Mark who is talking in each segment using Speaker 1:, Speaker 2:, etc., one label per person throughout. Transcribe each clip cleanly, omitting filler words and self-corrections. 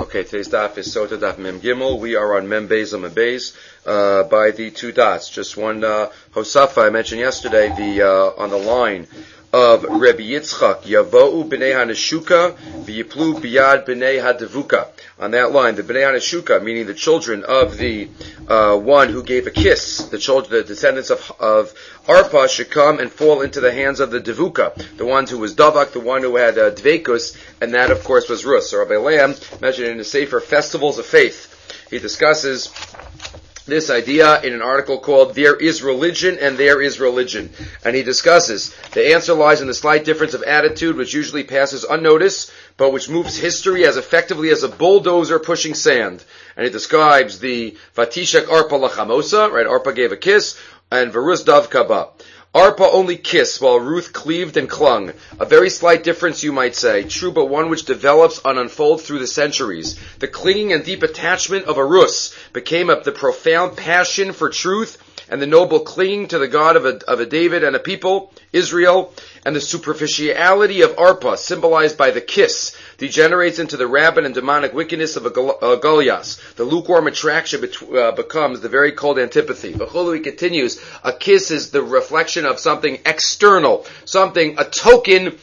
Speaker 1: Okay, today's daf is Sota Daf Mem Gimel. We are on Mem Beis and Mem Beis by the two dots. Just one Hosafa I mentioned yesterday. On the line of Rebbe Yitzchak, Yavo'u b'nei Hanashuka v'yiplu biyad b'nei Hadevuka. On that line, the b'nei Hanashuka, meaning the children of the one who gave a kiss, the descendants of Arpa, should come and fall into the hands of the Devuka, the one who was Davak, the one who had Dveikus, and that, of course, was Rus. So Rabbi Lam mentioned in the Sefer Festivals of Faith, he discusses this idea in an article called There is Religion and There is Religion. And he discusses the answer lies in the slight difference of attitude which usually passes unnoticed, but which moves history as effectively as a bulldozer pushing sand. And he describes the Vatishak Arpa Lachamosa, right? Arpa gave a kiss, and Varus Dav Kaba. Arpa only kissed while Ruth cleaved and clung. A very slight difference, you might say. True, but one which develops and unfolds through the centuries. The clinging and deep attachment of a Rus became the profound passion for truth and the noble clinging to the God of a David and a people, Israel, and the superficiality of Arpa, symbolized by the kiss, degenerates into the rabid and demonic wickedness of a Goliath. The lukewarm attraction becomes the very cold antipathy. He continues, a kiss is the reflection of something external, a token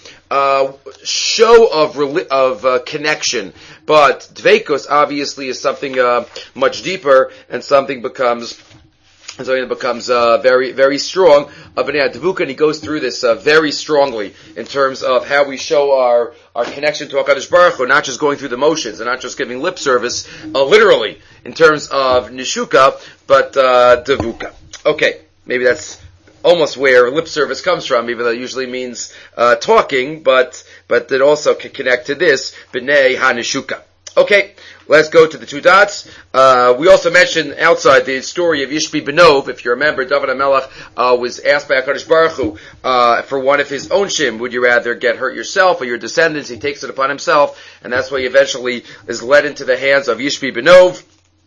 Speaker 1: show of connection. But Dveikus obviously is something much deeper, and something becomes very, very strong. B'nei Hadevuka, and he goes through this very strongly in terms of how we show our connection to HaKadosh Baruch Hu, not just going through the motions and not just giving lip service, literally in terms of Nishuka, but Devuka. Okay, maybe that's almost where lip service comes from, even though it usually means talking, but it also can connect to this B'nei HaNishuka. Okay, let's go to the two dots. We also mentioned outside the story of Yishbi Benov. If you remember, David HaMelech was asked by HaKadosh Baruch Hu for one of his own shim. Would you rather get hurt yourself or your descendants? He takes it upon himself, and that's why he eventually is led into the hands of Yishbi Benov,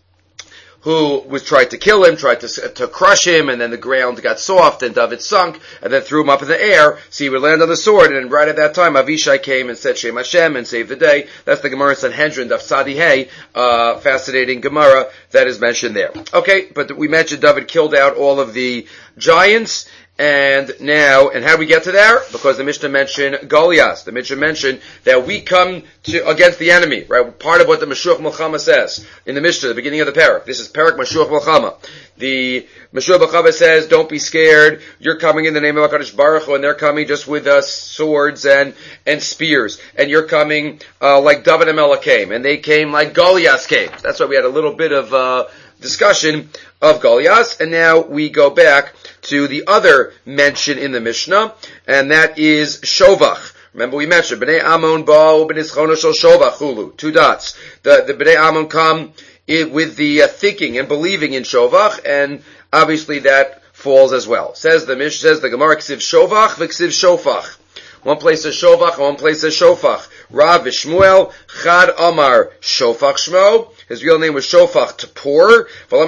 Speaker 1: who was tried to kill him, tried to crush him, and then the ground got soft, and David sunk, and then threw him up in the air, so he would land on the sword, and then right at that time, Avishai came and said Shem Hashem, and saved the day. That's the Gemara in Sanhedrin, Daf Tzadi Hey, fascinating Gemara that is mentioned there. Okay, but we mentioned David killed out all of the giants, and how do we get to there? Because the Mishnah mentioned Goliath. The Mishnah mentioned that we come against the enemy, right? Part of what the Mashuach Milchama says in the Mishnah, the beginning of the parak. This is parak Mashuach Milchama. The Mashuach Milchama says, don't be scared. You're coming in the name of HaKadosh Baruch Hu, and they're coming just with swords and spears. And you're coming like David HaMelech came, and they came like Goliath came. That's why we had a little bit of discussion of Goliath, and now we go back to the other mention in the Mishnah, and that is Shovach. Remember we mentioned Bnei Ammon ba'u b'nischono shel Shovach hulu. Two dots. The Bnei Ammon come with the thinking and believing in Shovach, and obviously that falls as well. Says the Gemara, Ksiv Shovach v'Ksiv Shofach. One place says Shovach, and one place says Shofach. Rav v'Shmuel Chad Amar Shofach Shmo. His real name was Shofach to pour.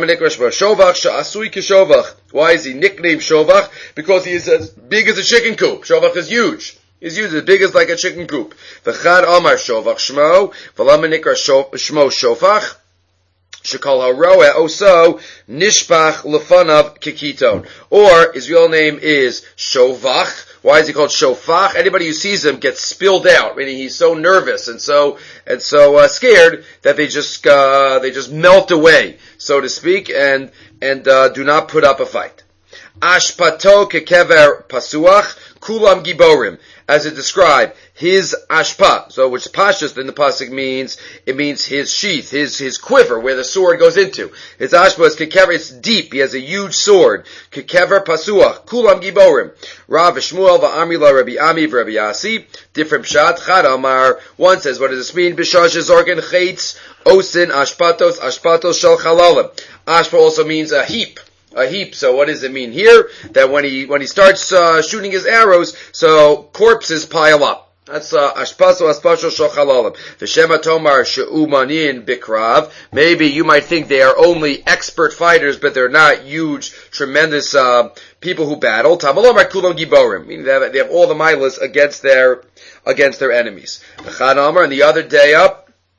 Speaker 1: Why is he nicknamed Shovach? Because he is as big as a chicken coop. Shovach is huge. He's huge, as big as like a chicken coop. V'chad Amar Shovach Shmo. V'lama nikra Shmo Shofach. Shekal haroeh oso nishpach lefanav kikiton. Or his real name is Shovach. Why is he called Shofach? Anybody who sees him gets spilled out, meaning he's so nervous and so scared that they just melt away, so to speak, and do not put up a fight. Ashpato kekever pasuach kulam giborim. As it described, his ashpa, so which pashas in the pasuk means his sheath, his quiver, where the sword goes into. His ashpa is kekever, it's deep, he has a huge sword. Kekever pasuach, kulam giborim. Rav Shmuel va'amri la Rabbi Ami v'Rabbi Yasi, different pshat, chad amar, one says, what does this mean? Bishash zorgen chaitz, osin ashpatos shel chalalim. Ashpa also means a heap. A heap. So what does it mean here? That when he starts shooting his arrows, so corpses pile up. That's ashpaso shochalalim. V'shema tomar she'umanin bikrav. Maybe you might think they are only expert fighters, but they're not huge, tremendous people who battle. Tamalomar kulam giborim, meaning they have all the milas against their enemies. V'chan amar, and the other day up,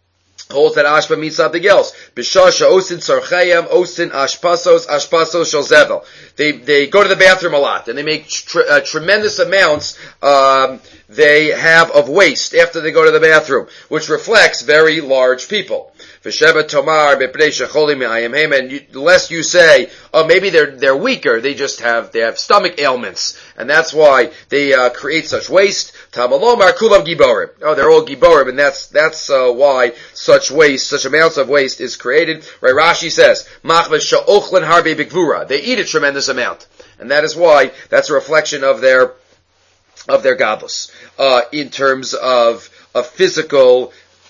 Speaker 1: holds that ashpa means something else. Bishasha osin sarchayim osin ashpasos shel zevel. They go to the bathroom a lot and they make tremendous amounts they have of waste after they go to the bathroom, which reflects very large people. V'sheva tomar b'pnei shecholim me'ayim heim, and lest you say, oh, maybe they're weaker, they have stomach ailments, and that's why they create such waste. Tamalomar kulam giborim. Oh, they're all giborim, and that's why such amounts of waste is created. Right? Rashi says, machves she'ochlin harbe b'gvura. They eat a tremendous amount, and that is why that's a reflection of their gadlus in terms of physical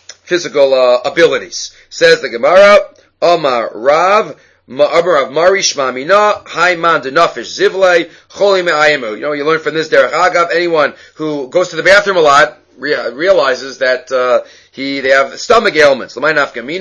Speaker 1: abilities. Says the Gemara, Omar Rav Mari Shmamina, Haiman de Nafish Zivle, Choli Me'ayimu. You learn from this Derech Agav, anyone who goes to the bathroom a lot realizes that they have stomach ailments. Right?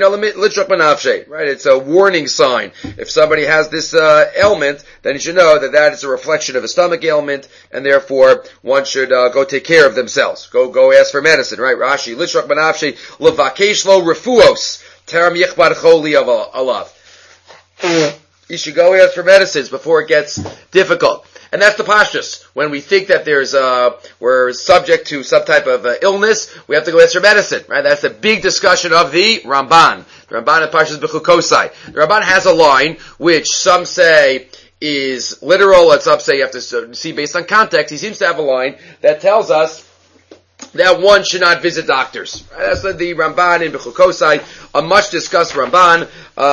Speaker 1: It's a warning sign. If somebody has this ailment, then you should know that is a reflection of a stomach ailment, and therefore one should go take care of themselves. Go ask for medicine. Right? Rashi, Lishrak Banafshe, Levakesh lo refuos, Teram Yichbar Choli alav. You should go ask for medicines before it gets difficult. And that's the pashtus. When we think that we're subject to some type of illness, we have to go ask for medicine, right? That's the big discussion of the Ramban. The Ramban in Parshas Bechukosai. The Ramban has a line, which some say is literal, and some say you have to see based on context. He seems to have a line that tells us that one should not visit doctors. Right? That's the Ramban in Bechukosai, a much discussed Ramban,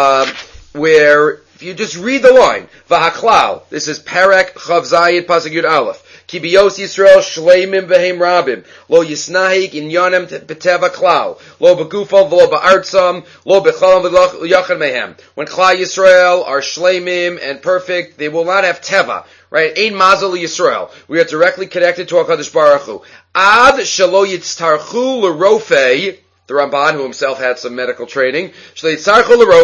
Speaker 1: where if you just read the line, Vahaklal, this is Perek Chav Zayid Pasuk Yud Aleph. Ki biyos Yisrael shleimim v'heim rabim. Lo yisnahik inyanem beteva klal. Lo begufam v'lo ba'artzam. Lo bechalam v'lo yachad mehem. When Klal Yisrael are shleimim and perfect, they will not have teva. Right? Ein mazel Yisrael. We are directly connected to HaKadosh Baruch Hu. Ad shelo yitztarchu l'rofei. The Ramban, who himself had some medical training, etc.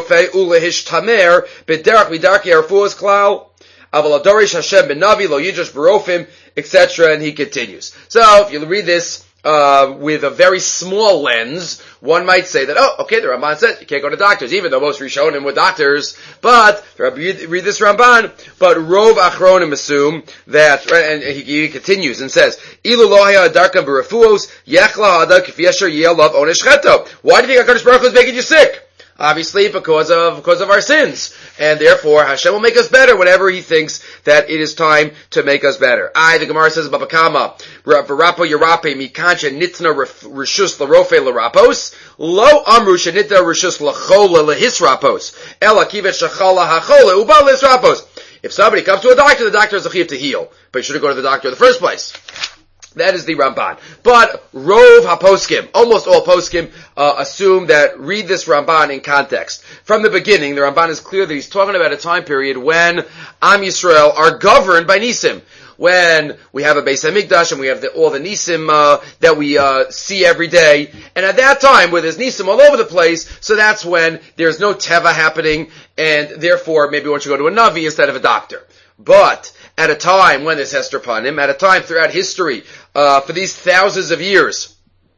Speaker 1: And he continues. So, if you read this with a very small lens, one might say that, the Ramban said you can't go to doctors, even though most Rishonim were doctors. But read this Ramban. But Rov Achronim assume that, right, and he continues and says, "Ilu lo haya darkam b'refuos yechla ha'adam k'fi yasher yelav onesh cheto." Why do you think HaKadosh Baruch Hu is making you sick? Obviously, because of our sins. And therefore, Hashem will make us better whenever He thinks that it is time to make us better. The Gemara says, Baba Kama, V'rapo Yerape, Mikancha Nitna Rishus L'Rofe L'Rapos, Lo Amru Shenitna Rishus L'Chola L'His Rapos, Ela Kivet Shachala HaChola Uba L'His Rapos. If somebody comes to a doctor, the doctor is a chiv to heal. But you shouldn't go to the doctor in the first place. That is the Ramban. But Rov HaPoskim, almost all Poskim, assume that read this Ramban in context. From the beginning, the Ramban is clear that he's talking about a time period when Am Yisrael are governed by Nisim. When we have a Beis HaMikdash and we have all the Nisim that we see every day. And at that time, where there's Nisim all over the place, so that's when there's no Teva happening, and therefore maybe one should go to a Navi instead of a doctor. But at a time when there's Hester Panim, at a time throughout history, for these thousands of years,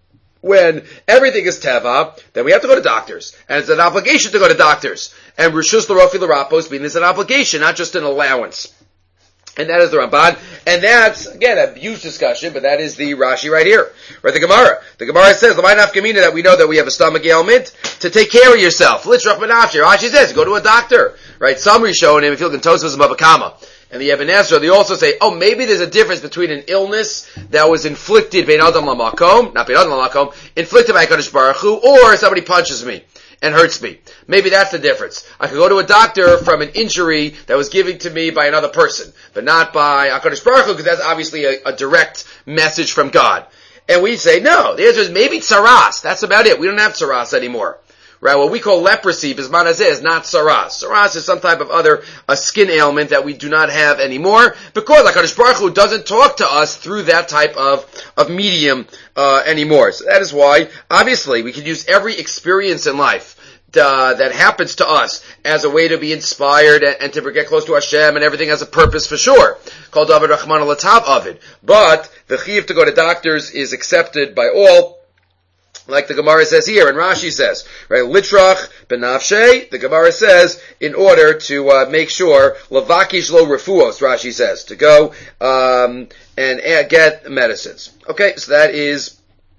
Speaker 1: when everything is Teva, then we have to go to doctors. And it's an obligation to go to doctors. And Rishus L'Rofi L'Rapos means it's an obligation, not just an allowance. And that is the Ramban. And that's, again, a huge discussion, but that is the Rashi right here. Right, the Gemara. The Gemara says, L'may Kamina, that we know that we have a stomach ailment, to take care of yourself. Litzrach Menafshe. Rashi says, go to a doctor. Right, some Rishonim, if you look in Tosfos and Bava Kama. And the Eben Ezra, they also say, maybe there's a difference between an illness that was inflicted bein Adam Lamakom, not bein Adam Lamakom, inflicted by HaKadosh Baruch Hu, or somebody punches me and hurts me. Maybe that's the difference. I could go to a doctor from an injury that was given to me by another person, but not by HaKadosh Baruch Hu, because that's obviously a direct message from God. And we say, no, the answer is maybe tsaras. That's about it. We don't have tsaras anymore. Right, what we call leprosy, Bisman Hazeh, is not saras. Saras is some type of other skin ailment that we do not have anymore, because HaKadosh Baruch Hu doesn't talk to us through that type of medium anymore. So that is why, obviously, we could use every experience in life that happens to us as a way to be inspired and to get close to Hashem, and everything has a purpose for sure. Called David Rahman al-Tav Avid. But the chiv to go to doctors is accepted by all, Like the Gemara says here, and Rashi says, right? Litrach benafshe. The Gemara says in order to make sure lavakish lo refuos. Rashi says to go and get medicines. Okay, so that is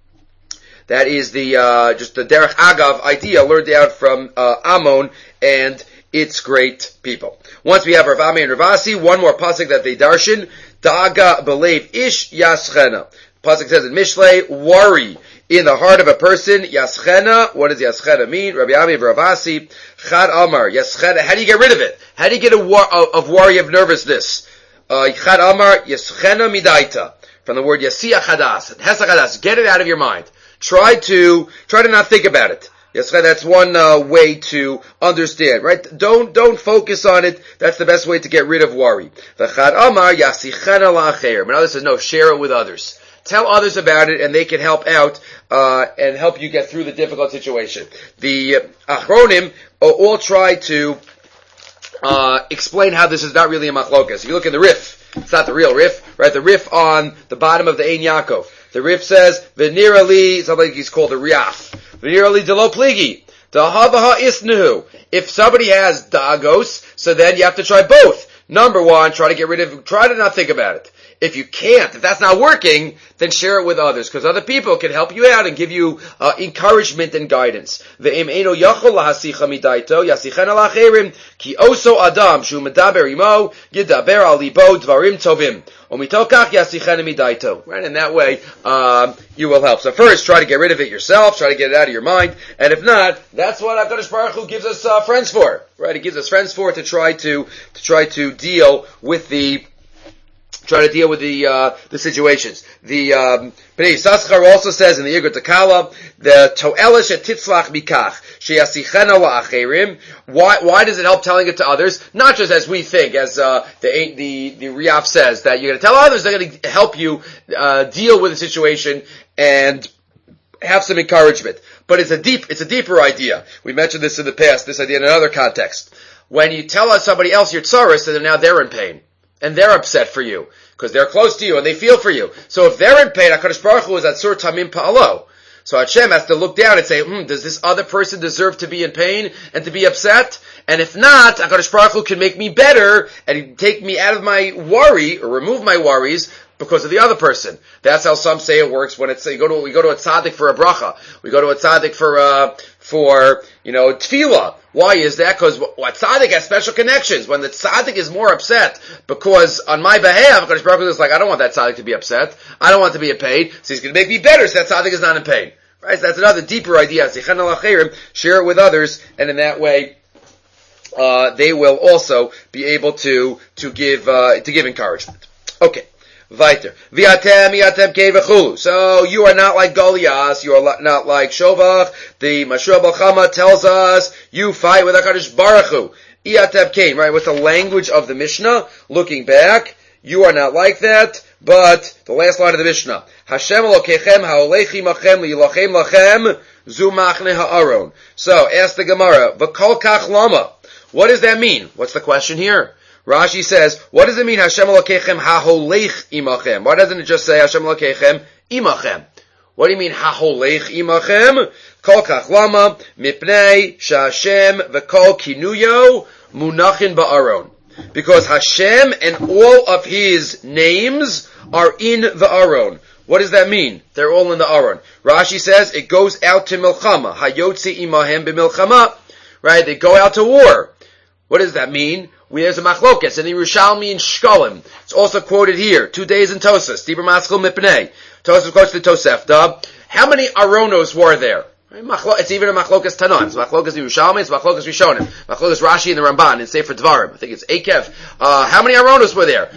Speaker 1: the just the derech agav idea learned out from Ammon and its great people. Once we have Rav Ami and Ravasi, one more pasuk that they darshan. Daga belev ish yaschena. Pasuk says in Mishlei, worry in the heart of a person, yaschena. What does yaschena mean? Rabbi Ami Ravasi, Chad Amar, yaschena. How do you get rid of it? How do you get of worry, of nervousness? Chad Amar, yaschena midaita. From the word yasiya chadas, hesa chadas. Get it out of your mind. Try to not think about it. Yaschena, that's one way to understand, right? Don't focus on it. That's the best way to get rid of worry. The Chad Amar, yasichena la'acher. But others says, no, share it with others. Tell others about it, and they can help out and help you get through the difficult situation. The Achronim all try to explain how this is not really a machlokas. If you look in the Rif, it's not the real Rif, right? The Rif on the bottom of the Ein Yaakov. The Rif says, "V'nirali," something like he's called the Riaf. "V'nirali delo pligi." Dahavaha isnehu. If somebody has dagos, so then you have to try both. Number one, try to not think about it. If you can't, if that's not working, then share it with others, because other people can help you out and give you encouragement and guidance. Ve'im eino yachol lahasicha midaito yasichen al acherim ki oso adam shu medaber imo yidaber al libo dvarim tovim umitokach yasichen midaito. Right, in that way, you will help. So first, try to get rid of it yourself. Try to get it out of your mind, and if not, that's what HaKadosh Baruch Hu gives us friends for. Right, He gives us friends for to try to deal with the situations. The Bnei Yissaschar also says in the Igor Takala, the To'ela shetitzlach mikach sheyasichena la'acherim. Why does it help telling it to others? Not just as we think, as the Riaf says, that you're going to tell others, they're going to help you deal with the situation and have some encouragement. But it's a deeper idea. We mentioned this in the past, this idea in another context. When you tell somebody else your tzaras, so now they're in pain. And they're upset for you, because they're close to you and they feel for you. So if they're in pain, HaKadosh Baruch Hu is Atzur Tamim Pa'alo. So Hashem has to look down and say, does this other person deserve to be in pain and to be upset? And if not, HaKadosh Baruch Hu can make me better and take me out of my worry, or remove my worries, because of the other person. That's how some say it works when we go to a tzaddik for a bracha. We go to a tzaddik for tefillah. Why is that? Because what tzaddik has special connections. When the tzaddik is more upset because on my behalf, HaKadosh Baruch Hu is like, I don't want that tzaddik to be upset. I don't want to be in pain. So he's going to make me better so that tzaddik is not in pain. Right? So that's another deeper idea. Share it with others, and in that way, they will also be able to give encouragement. Okay. Weiter. V'atem kevechulu. So you are not like Goliath. You are not like Shovach. The Mashua Balchama tells us you fight with HaKadosh Baruch Hu. Iatem kein, right? With the language of the Mishnah, looking back, you are not like that. But the last line of the Mishnah, Hashem Elokechem ha'olech imachem liyilachem lachem zu machne ha'aron. So ask the Gemara, v'kol kach lama. What does that mean? What's the question here? Rashi says, what does it mean, Hashem Elokechem ha'holech imachem? Why doesn't it just say Hashem Elokechem imachem? What do you mean, ha'holech imachem? Kol kach lama, mipnei sha'Hashem v'kol kinuyo munachin ba'aron. Because Hashem and all of His names are in the Aron. What does that mean? They're all in the Aron. Rashi says, it goes out to milchama. Hayotzi imahem b'milchama. Right? They go out to war. What does that mean? There's a machlokas in the Yerushalmi and Shkolim. It's also quoted here. 2 days in Tosas. Dibur Maskil Mipnei. Tosas quotes the Tosefta. How many Aronos were there? It's even a machlokas Tanan. It's machlokas Yerushalmi. It's machlokas Rishonim. Machlokas Rashi and the Ramban in Sefer Dvarim. I think it's Ekev. How many Aronos were there?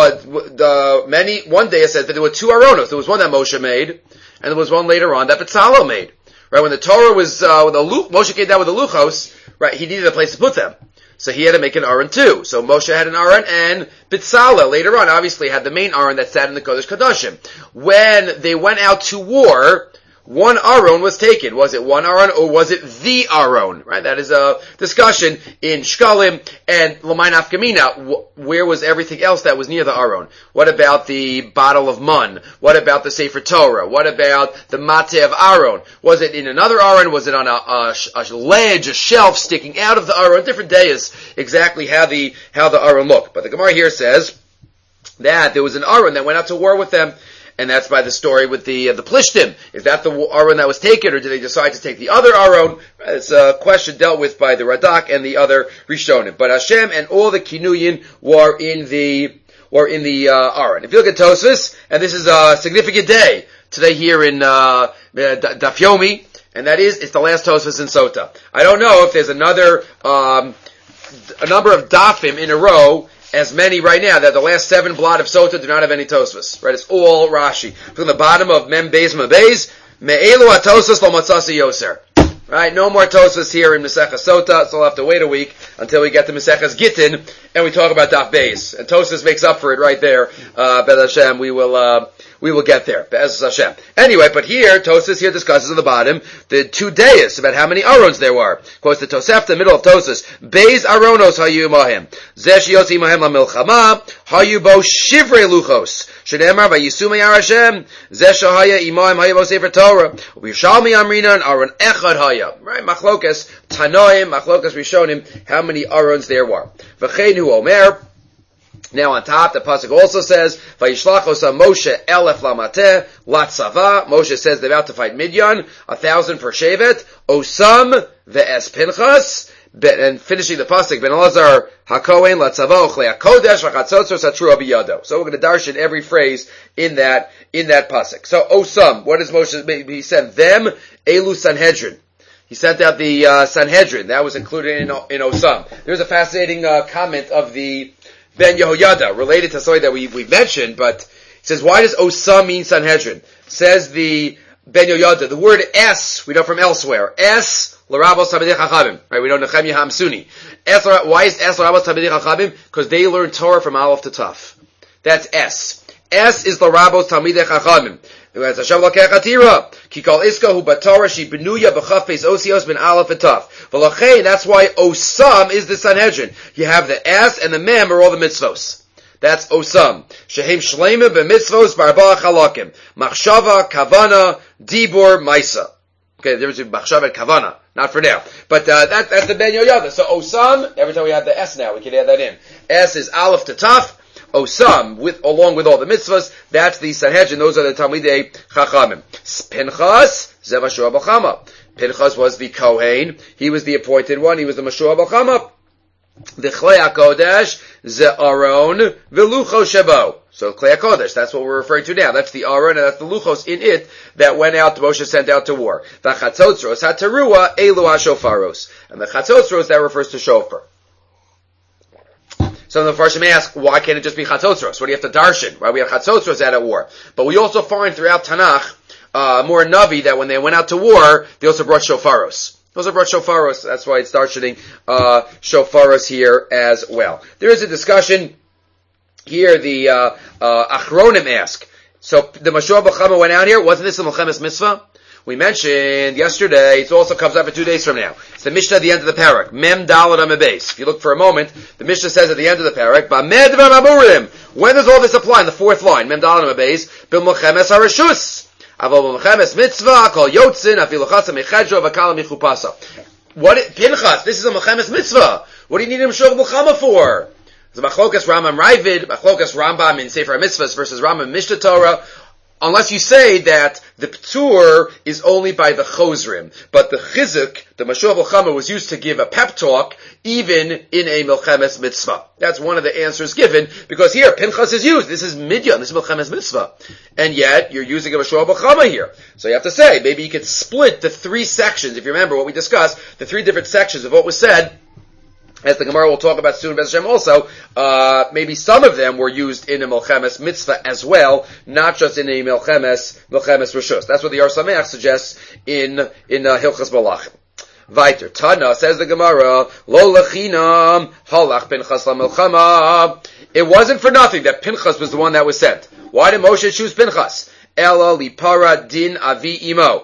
Speaker 1: One day it said that there were 2 Aronos. There was one that Moshe made, and there was one later on that Betzalel made. Right, when the Torah was, Moshe came down with the Luchos, right, he needed a place to put them. So he had to make an Aron too. So Moshe had an Aron, and Betzalel later on obviously had the main Aron that sat in the Kodesh Kodashim. When they went out to war, one Aron was taken. Was it one Aron or was it the Aron? Right? That is a discussion in Shkalim and L'may Nafkamina. Where was everything else that was near the Aron? What about the bottle of mun? What about the Sefer Torah? What about the Mateh of Aron? Was it in another Aron? Was it on a ledge, a shelf sticking out of the Aron? Different days exactly how the Aron looked. But the Gemara here says that there was an Aron that went out to war with them. And that's by the story with the Plishtim. Is that the Aron that was taken, or did they decide to take the other Aron? It's a question dealt with by the Radak and the other Rishonim. But Hashem and all the Kinuyin were in the Aron. If you look at Tosfos, and this is a significant day today here in Daf Yomi, and that is, it's the last Tosfos in Sota. I don't know if there's a number of Dafim in a row, as many right now, that the last 7 blot of Sota do not have any Tosfos. Right? It's all Rashi. From the bottom of Mem Beis Me'elu HaTosfos Lo Matzasi Yoser. Right? No more Tosfos here in Maseches Sota, so we'll have to wait a week until we get to Maseches Gittin, and we talk about Daf Beis. And Tosfos makes up for it right there. Be'ez Hashem, we will get there. Be'ez Hashem. Anyway, but here, Tosfos here discusses on the bottom the 2 days, about how many Arons there were. Quotes the Tosefta, middle of Tosfos. Beis Aronos hayu imahim. Zesh yotzi imahim lamilchama. Hayu bo shivrei luchos. Shneimar vayisu meyar Hashem. Zesh haya imahim hayu bo sefer Torah. Ubishalmi amrina and Aron echad haya. Right? Machlokas Tanoim, Machlokas Rishonim, how many Arons there were. V'chein hu omer. Now on top, the pasuk also says, "Vayishlach osam Moshe elef lamateh latzava." Moshe says they're about to fight Midyan, 1,000 per shevet. Osam ve'es Pinchas, and finishing the pasuk, Ben Elazar hakohen latzava ochlei hakodesh v'chatzotzos hatru abiyado. So we're going to darshan every phrase in that pasuk. So Osam, what does Moshe? He sent them Elu Sanhedrin. He sent out the Sanhedrin. That was included in Osam. There's a fascinating comment of the Ben Yehoyada, related to something that we mentioned, but it says, why does Osam mean Sanhedrin? Says the Ben Yehoyada, the word es, we know from elsewhere. Es, l'rabos tamidei chachamim. Right, we know Nechemia Hamsuni. Why is es l'rabos tamidei chachamim? Because they learn Torah from Aleph to Taf. That's es. Es is l'rabos tamidei chachamim. As Hashem l'kechatira. Ki kol iska hu batorah shi benuya b'chaf peis osios ben Aleph and Taf. V'lachein, that's why Osam is the Sanhedrin. You have the S and the Mem are all the mitzvos. That's Osam. Shehem shleimim b'mitzvos b'arba'a chalakim. Machshava, Kavana, Dibur, Maisa. Okay, there's a Machshava and Kavana. Not for now. But that's the Ben Yehoyada. So Osam, every time we have the S now, we can add that in. S is Aleph to Taf. Osam, along with all the mitzvahs, that's the Sanhedrin. Those are the Talmidei Chachamim. Pinchas, Ze Mashua B'chama. Pinchas was the Kohen. He was the appointed one. He was the Mashua B'chama. The Chlei HaKodesh, Ze Aron, V'lucho Shebo. So Klei HaKodesh, that's what we're referring to now. That's the Aron, and that's the Luchos in it that went out, Moshe sent out to war. The Chatzotzros, HaTerua, Elu HaShofaros. And the Chatzotzros, that refers to Shofar. Some of the Farshim ask, why can't it just be Chatzotzros? What do you have to darshan? Why we have Chatzotzros out at war? But we also find throughout Tanakh, more Navi, that when they went out to war, they also brought Shofaros. Those are brought Shofaros. That's why it's darshaning Shofaros here as well. There is a discussion here. The Achronim ask. So the Mashua B'chama went out here. Wasn't this a Melchemes Mitzvah? We mentioned yesterday, it also comes up in 2 days from now. It's the Mishnah at the end of the parak. Mem Dalad Amabes. If you look for a moment, the Mishnah says at the end of the parak, Ba'med v'mamurim. When does all this apply? In the 4th line. Mem Dalad Amabes. Bil Melchemes HaReshus. Avol Melchemes Mitzvah. Kol Yotzin. Afilu Chasa Mechedro. Vakala Michupasa. Pinchas, this is a Melchemes Mitzvah. What do you need a Meshach B'chama for? It's a Machlokas Rambam Ravid. Machlokas Rambam in Sefer HaMitzvahs versus Rambam Mishnah Torah. Unless you say that the P'tur is only by the Chozrim. But the Chizuk, the Mashua B'chama, was used to give a pep talk, even in a Melchemes Mitzvah. That's one of the answers given, because here, Pinchas is used. This is Midyan, this is Melchemes Mitzvah. And yet, you're using a Mashua B'chama here. So you have to say, maybe you could split the 3 sections, if you remember what we discussed, the 3 different sections of what was said, as the Gemara will talk about soon, Be'ez Hashem also, maybe some of them were used in a Melchemes Mitzvah as well, not just in a Melchemes Reshus. That's what the Or Sameach suggests in Hilchas Malachim. Weiter. Tana, says the Gemara, Lo lechinam halach Pinchas lamelchama. It wasn't for nothing that Pinchas was the one that was sent. Why did Moshe choose Pinchas? Ela lipara din avi imo.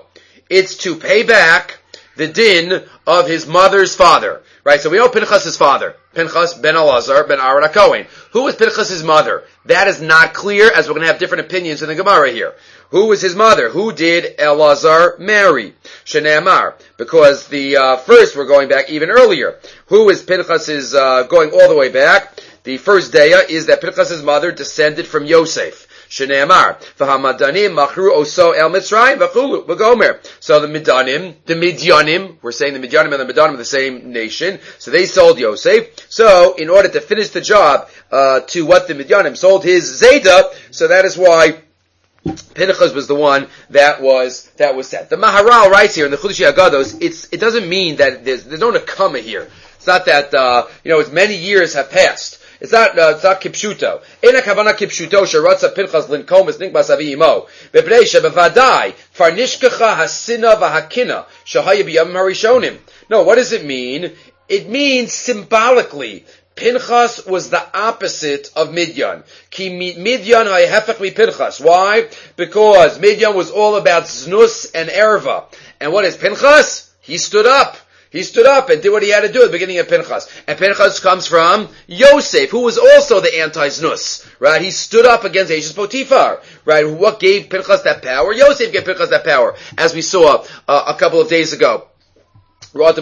Speaker 1: It's to pay back the din of his mother's father. Right, so we know Pinchas' father. Pinchas ben Elazar ben Aaron HaKohen. Who was Pinchas' mother? That is not clear, as we're going to have different opinions in the Gemara here. Who was his mother? Who did Elazar marry? Shene'amar. Because first we're going back even earlier. Who is Pinchas' going all the way back? The first daya is that Pinchas' mother descended from Yosef. Shene'amar, v'hamadanim machru oso el Mitzrayim v'chulu v'gomer. So the Midyanim, we're saying the Midyanim and the Midanim are the same nation, so they sold Yosef. So in order to finish the job to what the Midyanim sold his Zayda, so that is why Pinchas was the one that was sent. The Maharal writes here in the Chudashi Agados, it doesn't mean that there's no nekama here. It's not that it's many years have passed. It's not kipshuto. Ena kavana kipshuto sheratza Pinchas linkomis ninkbas avi imo. Bepnei shebevadai farnishkacha hasina v'hakina shahaya b'yam harishonim. No, what does it mean? It means symbolically. Pinchas was the opposite of Midyan. Ki Midyan hayhefech mi Pinchas. Why? Because Midyan was all about znus and erva. And what is Pinchas? He stood up. He stood up and did what he had to do at the beginning of Pinchas. And Pinchas comes from Yosef, who was also the anti-znus, right? He stood up against Ashes Potiphar, right? What gave Pinchas that power? Yosef gave Pinchas that power, as we saw a couple of days ago. So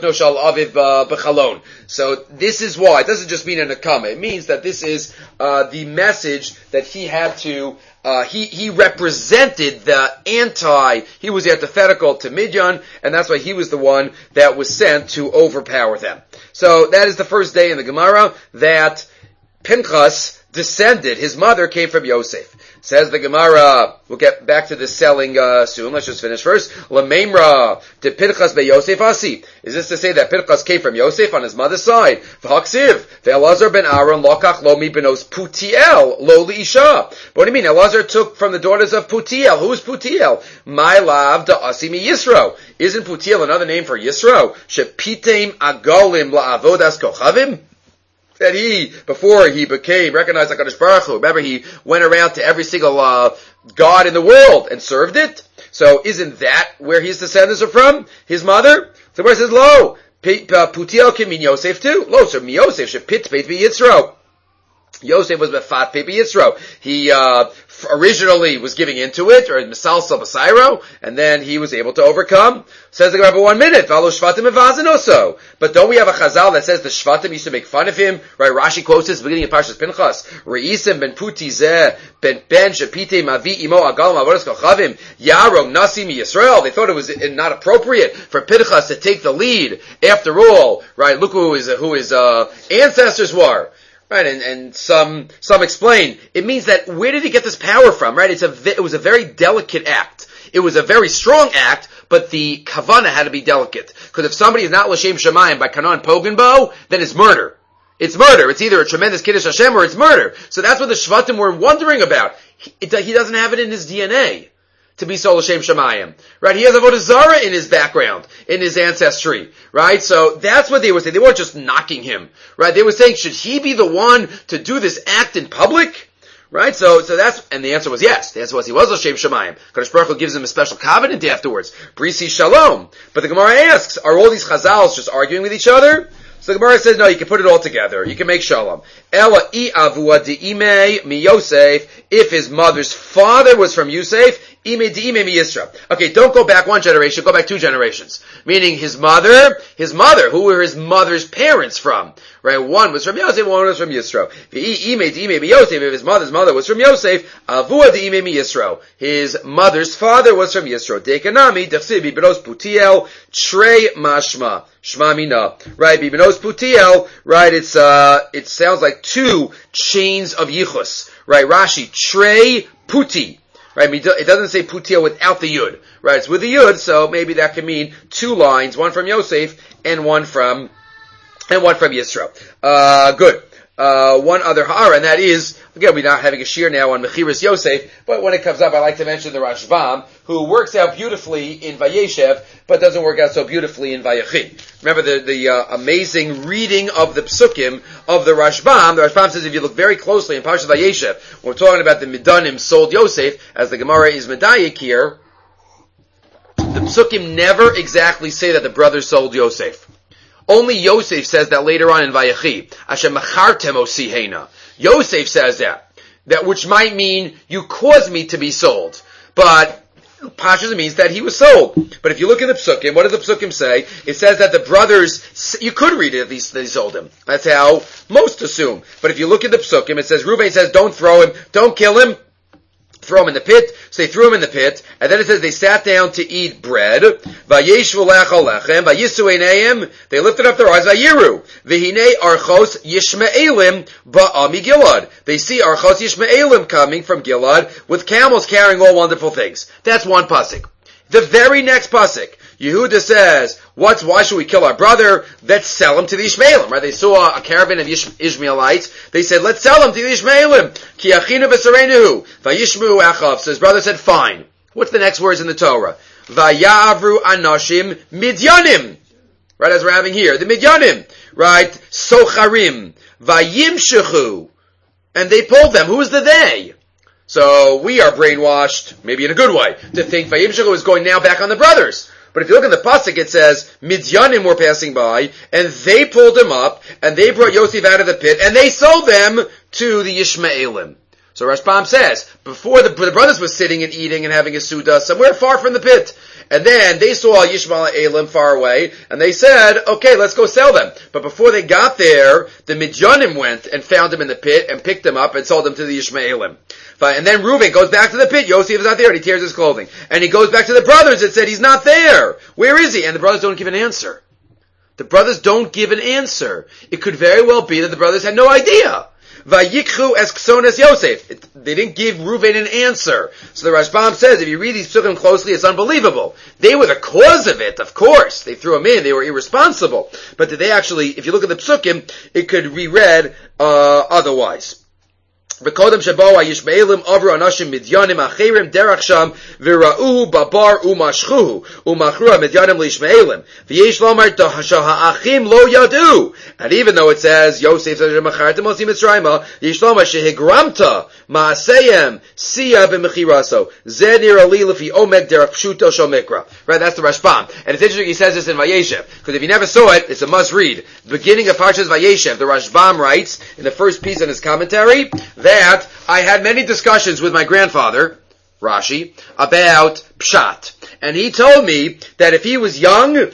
Speaker 1: this is why. It doesn't just mean a nekama. It means that this is the message that he had to. He represented he was antithetical to Midyan, and that's why he was the one that was sent to overpower them. So that is the first day in the Gemara that Pinchas descended. His mother came from Yosef. Says the Gemara, we'll get back to the selling soon. Let's just finish first. Lamemra to Pinchas be Yosef Asi. Is this to say that Pinchas came from Yosef on his mother's side? V'haksiv ve'Elazar ben Aaron lokach lo mi benos Putiel lo liisha. What do you mean? Elazar took from the daughters of Putiel. Who is Putiel? My lav da Asi mi Yisro. Isn't Putiel another name for Yisro? Shepitem agolim la'avodas kochavim. That before he became recognized like HaKadosh Baruch Hu, remember he went around to every single god in the world and served it. So isn't that where his descendants are from? His mother? So where it says, Lo, Putiel can mean Yosef too. Lo, so Yosef should pit be Yitzro. Yosef was Befat Pepe Yitzro. He originally was giving into it, or Misalsa Basairo, and then he was able to overcome. Says the Gemara, 1 minute, Valo Shvatim Evazinoso. But don't we have a Chazal that says the Shvatim used to make fun of him? Right, Rashi quotes this beginning of Parshas Pinchas. Reisim ben Puti Zeh, ben Shapite Mavi Imo Agal Mavodas Kochavim, Yarog Nasim Yisrael. They thought it was not appropriate for Pinchas to take the lead. After all, right, look who his ancestors were. Right, and some explain it means that where did he get this power from? Right, it was a very delicate act. It was a very strong act, but the kavana had to be delicate. Because if somebody is not l'shem shamayim by kanan pogenbo, then it's murder. It's murder. It's either a tremendous kiddush Hashem or it's murder. So that's what the Shvatim were wondering about. He doesn't have it in his DNA to be so l'shem shamayim. Right? He has avodah zarah in his background, in his ancestry. Right? So that's what they were saying. They weren't just knocking him. Right? They were saying, should he be the one to do this act in public? Right? So and the answer was yes. The answer was he was l'shem shamayim. Kadosh Baruch Hu gives him a special covenant afterwards. Brisi shalom. But the Gemara asks, are all these chazals just arguing with each other? So the Gemara says, no, you can put it all together. You can make shalom. Ela I avua di'ime mi Yosef. If his mother's father was from Yosef, ime di'ime mi Yisra. Okay, don't go back 1 generation, go back 2 generations. Meaning his mother, who were his mother's parents from? Right, one was from Yosef, one was from Yisro. Ime di'ime mi Yosef. If his mother's mother was from Yosef, avua di'ime mi Yisro. His mother's father was from Yisro. Dekanami, dechsibi, benos putiel, trei mashma. Shma mina. Right, Bibenos Putiel, right, it sounds like 2 chains of yichus. Right, Rashi, Trei Puti. Right, it doesn't say Putiel without the Yud. Right, it's with the Yud, so maybe that can mean 2 lines, one from Yosef and one from Yisro. Good. One other ha'ara, and that is, again, we're not having a shir now on Mechiras Yosef, but when it comes up, I like to mention the Rashbam, who works out beautifully in Vayeshev, but doesn't work out so beautifully in Vayechi. Remember the amazing reading of the psukim of the Rashbam. The Rashbam says if you look very closely in Parashat Vayeshev, when we're talking about the Midanim sold Yosef, as the Gemara is Medayik here, the Psukim never exactly say that the brothers sold Yosef. Only Yosef says that later on in Vayechi. Asher machartem osihena. Yosef says that which might mean you caused me to be sold. But Pashas, it means that he was sold. But if you look in the Psukim, what does the Psukim say? It says that the brothers, you could read it at least they sold him. That's how most assume. But if you look at the Psukim, it says, Reuven says, don't throw him, don't kill him, throw him in the pit. So they threw him in the pit, and then it says they sat down to eat bread. Vayeshvu lechol lechem, vayisu einayim, they lifted up their eyes, vayiru. V'hinei archos yishmaelim ba'ami Gilad. They see archos yishmaelim coming from Gilad with camels carrying all wonderful things. That's one pasuk. The very next pasuk, Yehuda says, why should we kill our brother? Let's sell him to the Ishmaelim, right? They saw a caravan of Ishmaelites. They said, let's sell him to the Ishmaelim. Ki achinu b'sareinu. Vayishmu achav. So his brother said, fine. What's the next words in the Torah? Vayavru anashim midyanim. Right, as we're having here. The midyanim. Right? Socharim. Vayimshechu. And they pulled them. Who is the they? So we are brainwashed, maybe in a good way, to think Vayimshechu is going now back on the brothers. But if you look in the pasuk, it says Midyanim were passing by, and they pulled him up, and they brought Yosef out of the pit, and they sold them to the Yishmaelim. So Rashbam says, before the brothers were sitting and eating and having a suda somewhere far from the pit, and then they saw Yishmaelim far away, and they said, okay, let's go sell them. But before they got there, the Midyanim went and found him in the pit, and picked him up, and sold him to the Yishmaelim. And then Reuben goes back to the pit. Yosef is not there, and he tears his clothing. And he goes back to the brothers and said, he's not there. Where is he? And the brothers don't give an answer. The brothers don't give an answer. It could very well be that the brothers had no idea. Vayikchu es ksones Yosef. They didn't give Reuben an answer. So the Rashbam says, if you read these psukim closely, it's unbelievable. They were the cause of it, of course. They threw him in. They were irresponsible. But did they actually, if you look at the psukim, it could be read otherwise. V'kodem shabo ha'yishmaelim avru anashim midyanim acherim derach sham v'ra'uhu babar umashchuhu umachru ha'midyanim l'yishmaelim v'yesh lomar ha'achim lo yadu. And even though it says Yosef says machartem osim mitzrayma yesh lomar shehigramta ma'aseyem siya b'mechiraso zed nir ali lefi omek derach pshuto shel mikra. Right, that's the Rashbam. And it's interesting he says this in Vayeshev, because if you never saw it, it's a must read. The beginning of Parshas Vayeshev, the Rashbam writes in the first piece in his commentary that I had many discussions with my grandfather, Rashi, about Pshat. And he told me that if he was younger,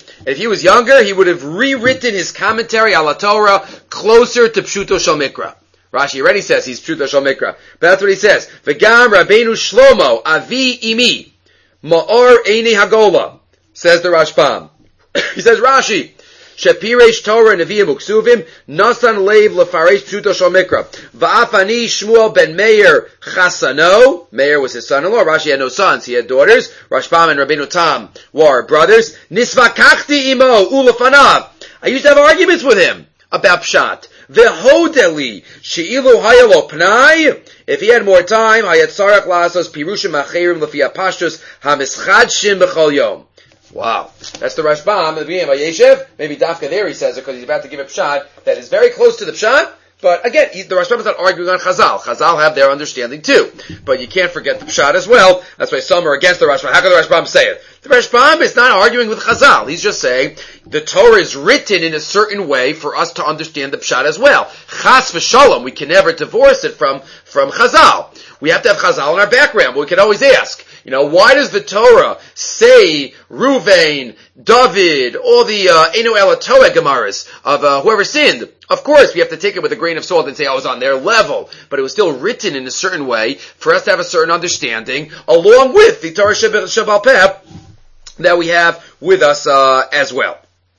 Speaker 1: he would have rewritten his commentary ala Torah closer to Pshuto Shel Mikra. Rashi already says he's Pshuto Shel Mikra. But that's what he says. V'gam Rabbeinu Shlomo, avi imi, ma'or eini hagola, says the Rashbam. He says, Rashi, Shepiresh Torah Nevi'im Uksuvim Nasan Leiv Lefaresh Pshuto Shel Mikra Va'afani Shmuel ben Meir Chasano. Meir was his son-in-law. Rashi had no sons; he had daughters. Rashbam and Rabbeinu Tam were brothers. Nisvakachti imo ulefanav. I used to have arguments with him about Pshat. Vehodeli Sheilu Hayalo Pnai. If he had more time, Hayat Sarach Lasos Pirushim Acherim Lefi Apashtos Hamischadshim B'chol Yom. Wow. That's the Rashbam at the beginning of Vayeshev. Maybe Dafka there he says it because he's about to give a Pshat that is very close to the Pshat. But again, the Rashbam is not arguing on Chazal. Chazal have their understanding too. But you can't forget the Pshat as well. That's why some are against the Rashbam. How can the Rashbam say it? The Rashbam is not arguing with Chazal. He's just saying the Torah is written in a certain way for us to understand the Pshat as well. Chas v'shalom, we can never divorce it from Chazal. We have to have Chazal in our background, but we can always ask, why does the Torah say Ruvain, David, all the Enu Elatoa Gemaras of whoever sinned? Of course, we have to take it with a grain of salt and say, I was on their level. But it was still written in a certain way for us to have a certain understanding, along with the Torah Shebaal Peh that we have with us as well.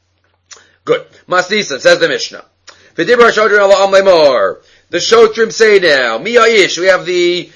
Speaker 1: Good. Masnisan, says the Mishnah. V'dibra Shodrim ala Lemor. The Shotrim say now, Mi ha'ish, we have the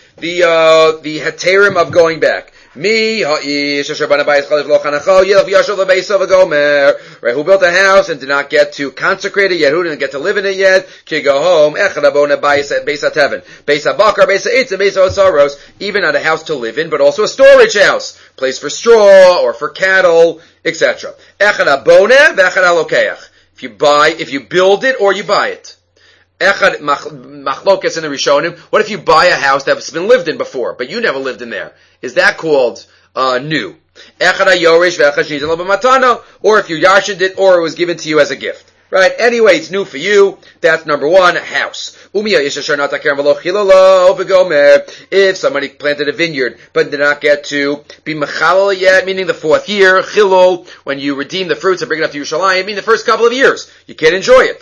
Speaker 1: heterim of going back. Mi ha'ish, asher bana bayis chalev lo chanacho, yelch v'yashav lebeisa v'gomer. Right, who built a house and did not get to consecrate it yet, who didn't get to live in it yet, ki go home, echad abona bayis hateven, beis habakar, beis ha'itz, and beis ha'osaros, even not a house to live in, but also a storage house, place for straw, or for cattle, etc. Echad abona, v'echad alokeach. If you build it, or you buy it. Echad machlokas in the Rishonim. What if you buy a house that's been lived in before, but you never lived in there? Is that called new? Echad hayorish ve'echad shenitan lo b'matana, or if you yarshed it, or it was given to you as a gift. Right? Anyway, it's new for you. That's number one, house. If somebody planted a vineyard, but did not get to be mechalal yet, meaning the 4th year, chilul, when you redeem the fruits and bring it up to Yerushalayim, meaning the first couple of years, you can't enjoy it.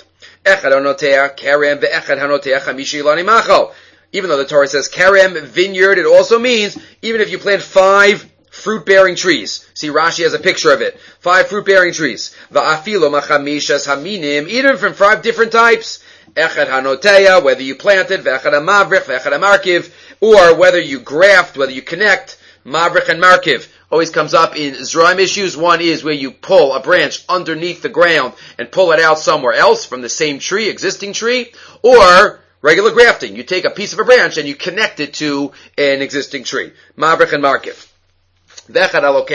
Speaker 1: Even though the Torah says karem, vineyard, it also means, even if you plant 5 fruit-bearing trees. See, Rashi has a picture of it. 5 fruit-bearing trees. Va'afilo machamishes haminim, even from 5 different types. Echad hanoteya, whether you planted, ve'echad hamavrich, ve'echad hamarkiv, or whether you graft, whether you connect, mavrich and markiv. Always comes up in Zeraim issues. One is where you pull a branch underneath the ground and pull it out somewhere else from the same tree, existing tree, or regular grafting. You take a piece of a branch and you connect it to an existing tree. Mavrich and markiv. That's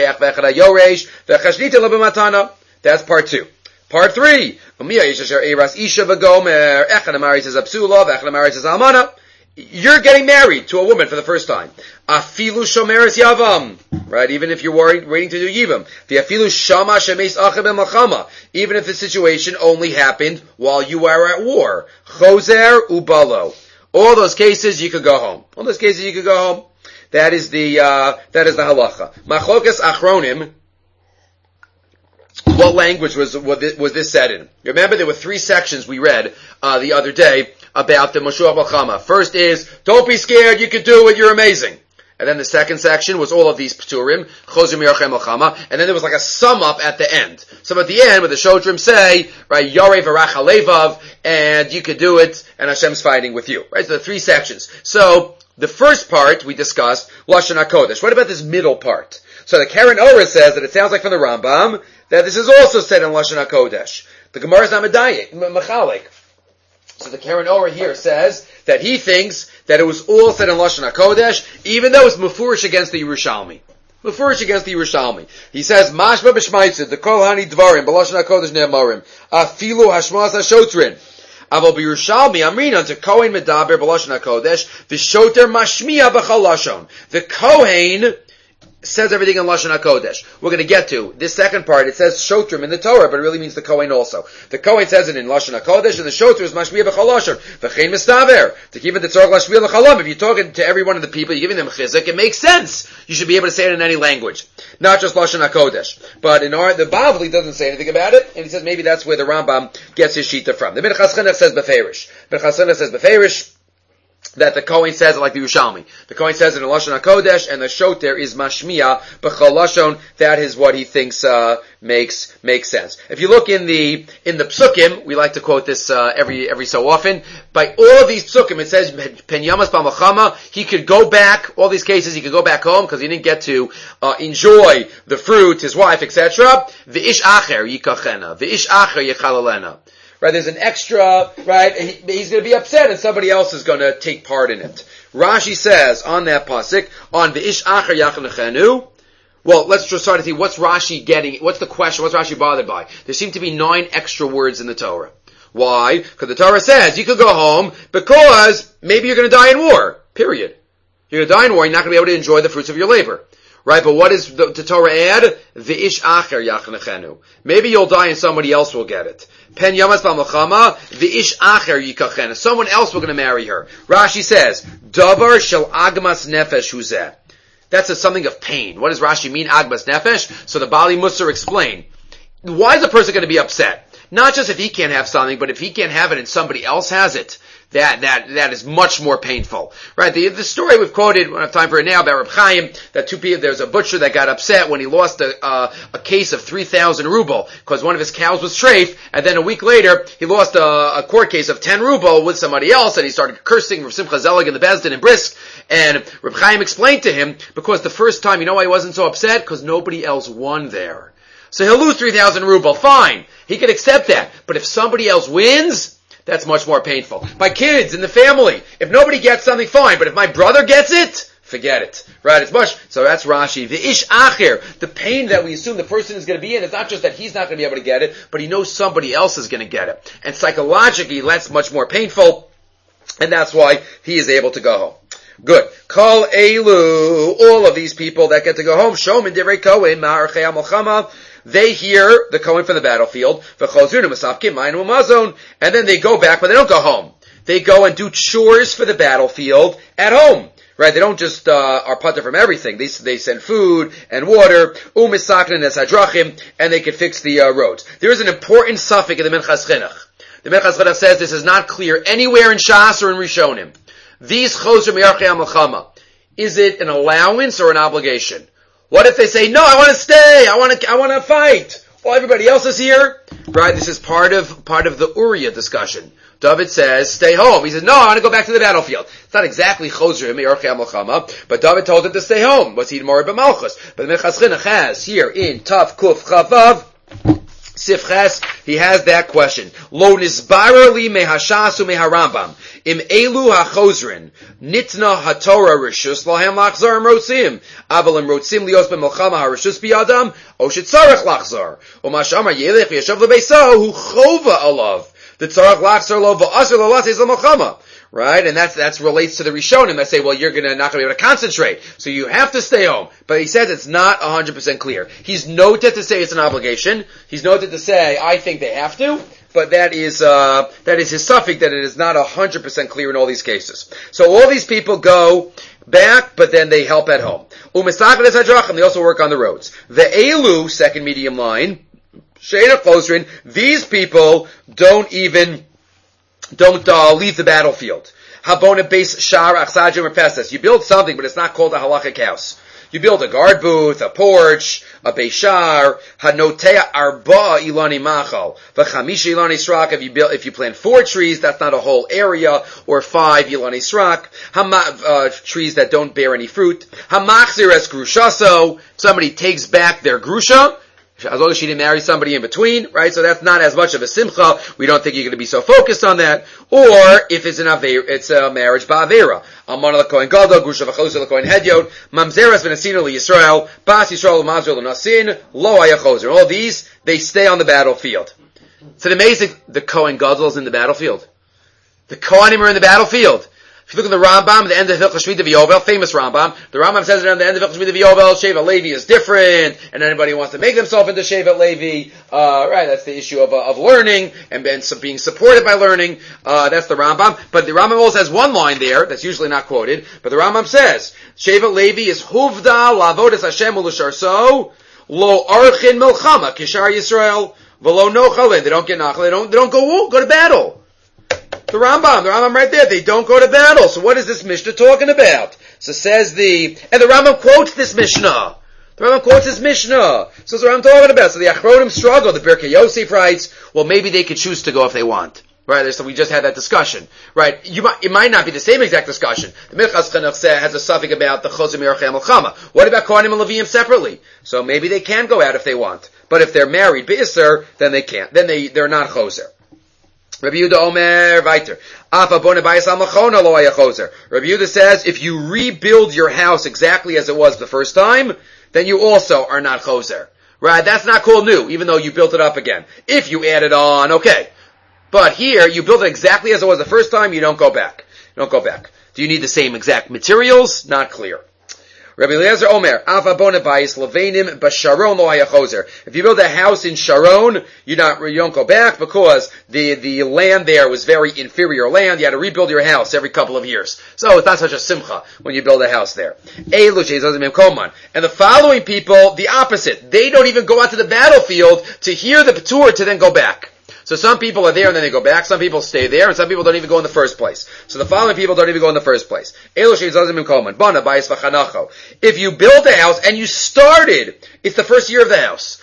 Speaker 1: part 2. Part 3. You're getting married to a woman for the first time. Afilu shomeres yavam. Right? Even if you're waiting to do yivam. Afilu shama shemes acha b'malchama. Even if the situation only happened while you were at war. Choser ubalo. All those cases you could go home. That is the halacha. Machlokas achronim. What language was this said in? Remember, there were 3 sections we read the other day about the Mashuach Balchama. First is, don't be scared, you can do it, you're amazing. And then the second section was all of these Pturim, Chozim Yerachem Balchama, and then there was like a sum up at the end. So at the end, where the Shotrim say, right, Yarei Varach Halevav, and you could do it, and Hashem's fighting with you. Right, so the 3 sections. So, the first part we discussed, Lashon HaKodesh. What about this middle part? So the Karen Ora says that it sounds like from the Rambam that this is also said in Lashon HaKodesh. The Gemara is not Mechalik. So the Karen Ora here says that he thinks that it was all said in Lashon HaKodesh, even though it's mufurish against the Yerushalmi. He says, Mashma b'shmaitzid, the Kol Hani Dvarim, b'Lashon HaKodesh ne'amarim, afilu hashmas hashotrin. Aval b'Yerushalmi amrinan to Kohen medaber b'Lashon HaKodesh, v'shoter mashmiya b'chol lashon. The Kohen says everything in Lashon HaKodesh. We're going to get to this second part. It says Shotrim in the Torah, but it really means the Kohen also. The Kohen says it in Lashon HaKodesh, and the Shotr is Mashmiya B'chol Lashon. V'chein mistaver. To keep it the Tzorach Lashmiya L'chalam. If you're talking to every one of the people, you're giving them chizuk, it makes sense. You should be able to say it in any language. Not just Lashon HaKodesh. But the Bavli doesn't say anything about it, and he says maybe that's where the Rambam gets his shita from. The Minchas Chinuch says Beferish. That the Kohen says it like the Yerushalmi. The Kohen says it in Lashon HaKodesh, and the Shoter is Mashmiya B'chol Lashon. That is what he thinks makes sense. If you look in the Psukim, we like to quote this every so often. By all of these Psukim, it says Pen Yamas B'Malchama. He could go back. All these cases, he could go back home because he didn't get to enjoy the fruit, his wife, etc. V'ish acher yikachena. V'ish acher yichalalena. Right, there's an extra, right, he's going to be upset and somebody else is going to take part in it. Rashi says on that pasuk, on the ish acher yachanechenu, well, let's just start to see what's Rashi getting, what's the question, what's Rashi bothered by? There seem to be 9 extra words in the Torah. Why? Because the Torah says you could go home because maybe you're going to die in war, period. You're going to die in war, you're not going to be able to enjoy the fruits of your labor. Right, but what does the Torah add? V'ish acher yachanechenu. Maybe you'll die and somebody else will get it. Pen yamas b'malchama, v'ish acher yikachena. Someone else will going to marry her. Rashi says, davar shel agmas nefesh huzeh. That's something of pain. What does Rashi mean, agmas nefesh? So the Bali Musar explain. Why is a person going to be upset? Not just if he can't have something, but if he can't have it and somebody else has it. That is much more painful. Right? The story we've quoted, we don't have time for it now, about Reb Chaim, that 2 people, there's a butcher that got upset when he lost a case of 3,000 ruble, because one of his cows was treif, and then a week later, he lost a court case of 10 ruble with somebody else, and he started cursing Rav Simcha Zelig in the Bezdin in Brisk, and Reb Chaim explained to him, because the first time, you know why he wasn't so upset? Because nobody else won there. So he'll lose 3,000 ruble, fine. He can accept that. But if somebody else wins, that's much more painful. My kids in the family, if nobody gets something, fine. But if my brother gets it, forget it. Right? It's much. So that's Rashi. The ish acher, the pain that we assume the person is going to be in, it's not just that he's not going to be able to get it, but he knows somebody else is going to get it. And psychologically, that's much more painful. And that's why he is able to go home. Good. Kol elu, all of these people that get to go home, Shomin Divrei Kohen, Ma'archei HaMelchama, they hear the Kohen from the battlefield, and then they go back, but they don't go home. They go and do chores for the battlefield at home. Right? They don't just are putter from everything. They send food and water, and they can fix the roads. There is an important suffix in the Minchas Chinuch. The Minchas Chinuch says this is not clear anywhere in Shas or in Rishonim. These choser mi'archei HaMelchama. Is it an allowance or an obligation? What if they say, no, I want to stay, I want to fight. Well, everybody else is here. Right? This is part of the Uriah discussion. David says, stay home. He says, no, I want to go back to the battlefield. It's not exactly choser mi'archei HaMelchama, but David told him to stay home. Was he more b'malchus? But the Minchas Chinuch has here in Tav Kuf Chavav, Sifches, he has that question. Lo nisbarer li mehashas umeharambam. Im elu hachozrin. Nitna haTorah rishus lahem lachzar rotzim. Aval im rotzim lios b'melchama harishus biyadam. O shetzarech lachzar. Umashama yelech v'yashav lebeso hu chova alav. The tzarech lachzar lo v'asr lo lases l'melchama. Right? And that's relates to the Rishonim that say, well, you're not going to be able to concentrate, so you have to stay home. But he says it's not 100% clear. He's noted to say it's an obligation. He's noted to say, I think they have to, but that is his suffix that it is not 100% clear in all these cases. So all these people go back, but then they help at home. They also work on the roads. The Elu, second medium line, Sheina Chosrin, these people don't leave the battlefield. Habona base shar achsajim or pesas. You build something, but it's not called a halachic house. You build a guard booth, a porch, a beishar, hanotea arba ilani machal, v'chamish ilani srak. If you plant 4 trees, that's not a whole area, or 5 ilani srak. Trees that don't bear any fruit. Hamachzir es grushaso. Somebody takes back their grusha, as long as she didn't marry somebody in between, right? So that's not as much of a simcha. We don't think you're going to be so focused on that. Or if it's it's a marriage ba'avera. Almana l'kohen gadol, grusha v'choser l'kohen hedyot, mamzeres v'nasinu l'Yisrael, bas Yisrael l'mazir l'nasin, lo ayachoser. All these, they stay on the battlefield. It's an amazing, the kohen gadol is in the battlefield. The kohanim are in the battlefield. If you look at the Rambam, the end of Hilchos Shmita V'Yovel, famous Rambam, the Rambam says at the end of Hilchos Shmita V'Yovel, Shevet Levi is different, and anybody who wants to make themselves into Shevet Levi, right, that's the issue of learning, and being supported by learning, that's the Rambam. But the Rambam also has one line there, that's usually not quoted, but the Rambam says, Shevet Levi is Huvda Lavodas Hashem U'Lisharso, Lo Archin Milchama, Kishar Yisrael, V'Lo Nochale, they don't get Nachale, they don't go to battle. The Rambam right there, they don't go to battle. So what is this Mishnah talking about? So says and the Rambam quotes this Mishnah. So what's the Rambam talking about? So the Achronim struggle. The Birkei Yosef writes, well, maybe they could choose to go if they want. Right, so we just had that discussion. Right, it might not be the same exact discussion. The Minchas Chinuch has a suffix about the Choser mi'archei HaMelchama. What about Kohanim and Leviim separately? So maybe they can go out if they want. But if they're married Be'isr, then they can't. Then they're not Choser. Rabbi Yehuda Omer Viter. Rabbi Yehuda says, if you rebuild your house exactly as it was the first time, then you also are not choser. Right? That's not called new, even though you built it up again. If you add it on, okay. But here, you build it exactly as it was the first time, you don't go back. Do you need the same exact materials? Not clear. Rabbi Eliezer Omer, Ava Bona Bayis Levenim Basharon Lo Hayachoser. If you build a house in Sharon, you don't go back because the land there was very inferior land. You had to rebuild your house every couple of years. So it's not such a simcha when you build a house there. And the following people, the opposite. They don't even go out to the battlefield to hear the Patur to then go back. So some people are there and then they go back, some people stay there, and some people don't even go in the first place. So the following people don't even go in the first place. If you build a house and you started, it's the first year of the house.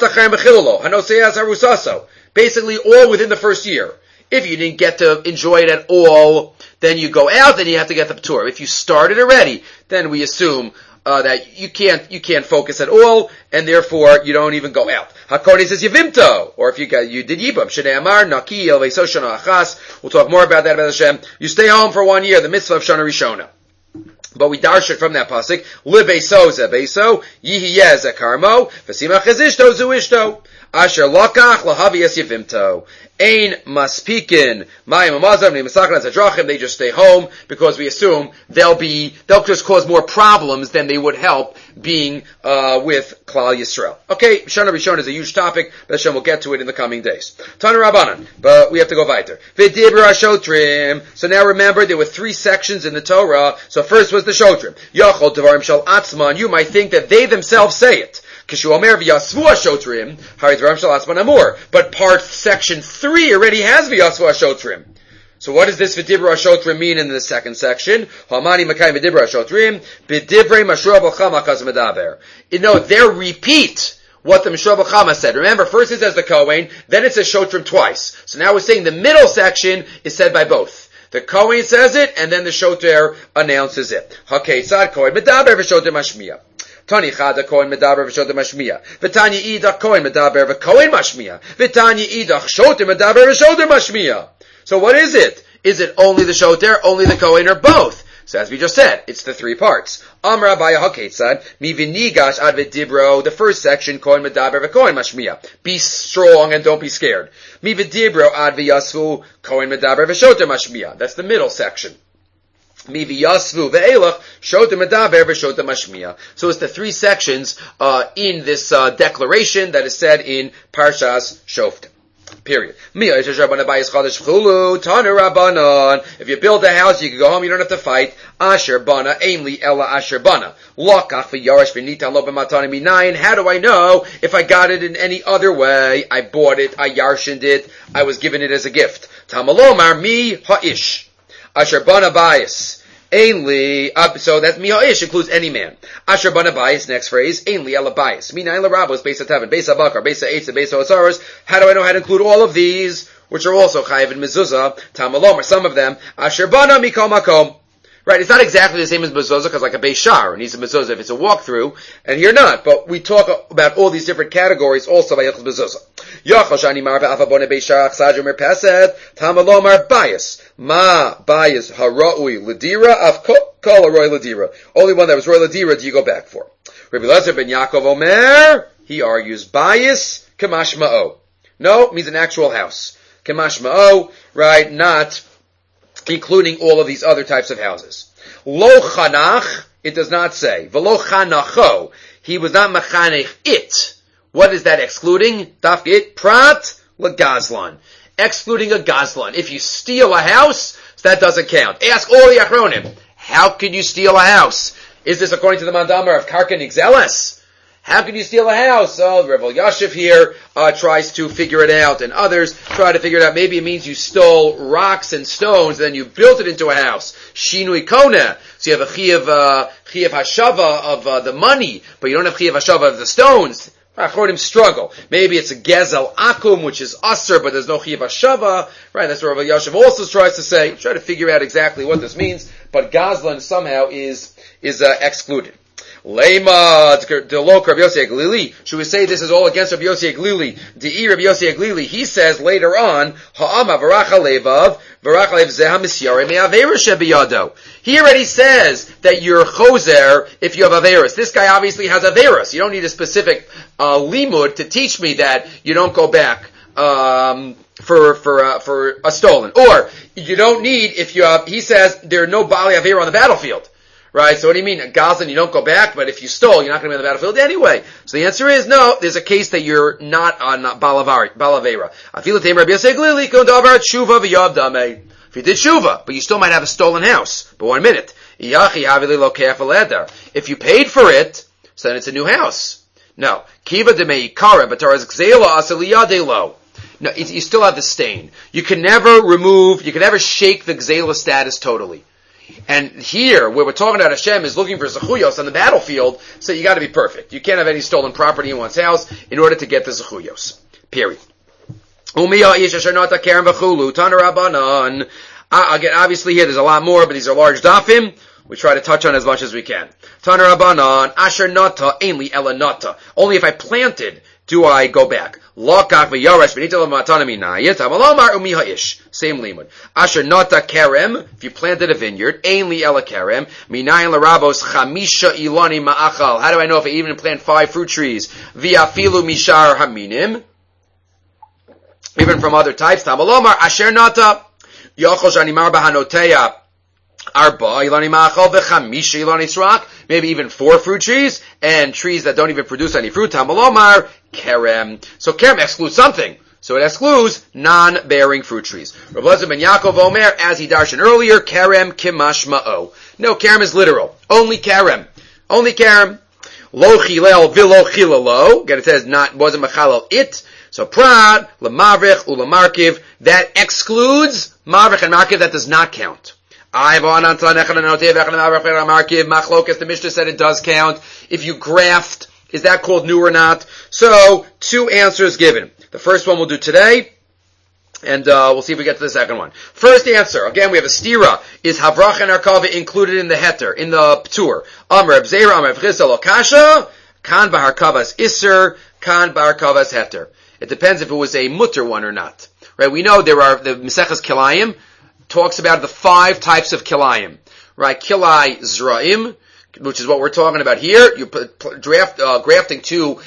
Speaker 1: Basically all within the first year. If you didn't get to enjoy it at all, then you go out, then you have to get the Patur. If you started already, then we assume that you can't focus at all, and therefore you don't even go out. Hakoni says Yevimto, or if you did Yibam, Shnei Amar, Naki, Elveiso Shana Achas, we'll talk more about that about Hashem. You stay home for 1 year, the mitzvah of Shana Rishona. But we darsh it from that pasuk, Libeiso Zebeso, Yihiyeh Zekarmo, Vesima Chezishto Zuishto. Asher lokach lahavi es yevimto. Ein maspikin mayim amazam ne'masakran zadrachim. They just stay home because we assume they'll just cause more problems than they would help being with Klal Yisrael. Okay, Shana Rishon is a huge topic, but Hashem will get to it in the coming days. Tana Rabbanan, but we have to go weiter. V'dibra shotrim. So now remember, there were 3 sections in the Torah. So first was the shotrim. Yachol devarim shal atzman. You might think that they themselves say it. But part section 3 already has v'yasvu hashotrim. So what does this v'dibra hashotrim mean in the second section? Hamani makayim v'dibra hashotrim b'divrei mashur b'chama kaz medaber. They repeat what the Mishra B'chama said. Remember, first it says the Kohen, then it says shotrim twice. So now we're saying the middle section is said by both. The Kohen says it, and then the shoter announces it. Haketzad Kohen medaber v'shotrim mashmiya. Tani chada Kohen medaber v'shotrim mashmiya. V'tanya idach Kohen medaber v'Kohen mashmiya. V'tanya idach shoter medaber v'shotrim mashmiya. So what is it? Is it only the shoter, only the Kohen, or both? So as we just said, it's the 3 parts. Amra Abaya Haketzad, mi v'nigash ad v'dibro, the first section, Kohen medaber v'Kohen mashmiya. Be strong and don't be scared. Mi v'dibro ad v'yasvu, Kohen medaber v'shotrim mashmiya. That's the middle section. Mi v'yasvu v'elach, shotrim medaber v'shotrim mashmiya. So it's the 3 sections in this declaration that is said in Parshas Shoftim. Period. If you build a house, you can go home, you don't have to fight. Asher bana, ainli ella asher bana. Lokach v'yarash v'nitan lo b'matana minayin. How do I know if I got it in any other way? I bought it, I yarshined it, I was given it as a gift. Tamalomar mi ha'ish. Asher bana bayis. Ainli, so that miha'ish includes any man. Asher bana bayis, next phrase, ainli ela bayis. Minayin l'rabos, beis ha'tavin, beis ha'bakar, beis ha'etz, beis ha'osaros. How do I know how to include all of these, which are also chayiv and mezuzah? Tamalom, or some of them. Asher bana mikol makom. Right, it's not exactly the same as mezuzah, because like a beis shar needs a mezuzah if it's a walkthrough, and here not. But we talk about all these different categories also by Yachos mezuzah. Yachos shani mar ve'afa bone beis shar chsajim mer pesed tamalomar bayis ma bayis hara'ui ledira af kol haroi ledira. Only one that was roy ledira do you go back for. Rabbi Elazar ben Yaakov Omer, he argues bayis kamash ma'o. No, means an actual house. Kamash ma'o, right? Not including all of these other types of houses. Lo chanach, it does not say. V'lo chanacho, he was not machanech it. What is that excluding? Dafka it, prat legazlan. Excluding a gazlan. If you steal a house, that doesn't count. Ask all the achronim. How can you steal a house? Is this according to the mandamar of karka nigzeles? How can you steal a house? Oh, Rav Yashiv here tries to figure it out, and others try to figure it out. Maybe it means you stole rocks and stones, and then you built it into a house. Shinui kona. So you have a chiyav hashava of the money, but you don't have chiyav hashava of the stones. Achronim struggle. Maybe it's a gezel akum, which is usr, but there's no chiyav hashava. Right? That's what Rav Yashiv also tries to say. Try to figure out exactly what this means, but gazlan somehow is excluded. Lema delok Rabbi Yossi Aglili. Should we say this is all against Rabbi Yossi Aglili? De'i Rabbi Yossi Aglili. He says later on, Ha'ama v'racha levav v'racha zeh hamisyare me'aveira shebiyado. He already says that you're choser if you have averis. This guy obviously has averis. You don't need a specific limud to teach me that you don't go back for a stolen. Or you don't need if you have. He says there are no bali avera on the battlefield. Right, so what do you mean? Gazlan, you don't go back, but if you stole, you're not going to be on the battlefield anyway. So the answer is no, there's a case that you're not on Balavera. If you did shuva, but you still might have a stolen house. But 1 minute. If you paid for it, so then it's a new house. No. No, you still have the stain. You can never shake the Gzela status totally. And here, where we're talking about Hashem is looking for zechuyos on the battlefield, so you got to be perfect. You can't have any stolen property in one's house in order to get the zechuyos. Period. Again, obviously here there's a lot more, but these are large dafim. We try to touch on as much as we can. Tana Rabbanan, asher nata, ainli ela nata. Only if I planted do I go back. Lokach v'yarash v'nitel matana minayet hamalomar umiha'ish. Same limud. Asher nata kerem. If you planted a vineyard, ainli ela kerem minayin larabos chamisha ilani ma'achal. How do I know if I even plant 5 fruit trees? V'afilu mishar haminim. even from other types. Tamalomar, asher nata, yochel shanimar bahanoteya, arba ilani machal v'chamisha ilani srak, maybe even 4 fruit trees, and trees that don't even produce any fruit. Tamalomar, kerem. So kerem excludes something. So it excludes non-bearing fruit trees. Rav Elazar ben Yaakov Omer, as he darshan earlier, kerem kimashma'o. No, kerem is literal. Only kerem. Only kerem. Lo chilel v'lo chilelo. Again, it says wasn't machalel it. So prad, lemavrich, ulamarkiv. That excludes mavrich and markiv. That does not count. The Mishnah said it does count. If you graft, is that called new or not? So, 2 answers given. The first one we'll do today, and we'll see if we get to the second one. First answer, again we have a stira. Is havrach and arkava included in the heter, in the ptur? Amar Reb Zera, Amar Reb Chisda lo kasha, kan b'harkavas iser, kan b'harkavas heter. It depends if it was a mutter one or not. Right? We know there are, the Maseches Kilayim talks about the 5 types of kilayim. Right? Kilai zra'im, which is what we're talking about here. You grafting 2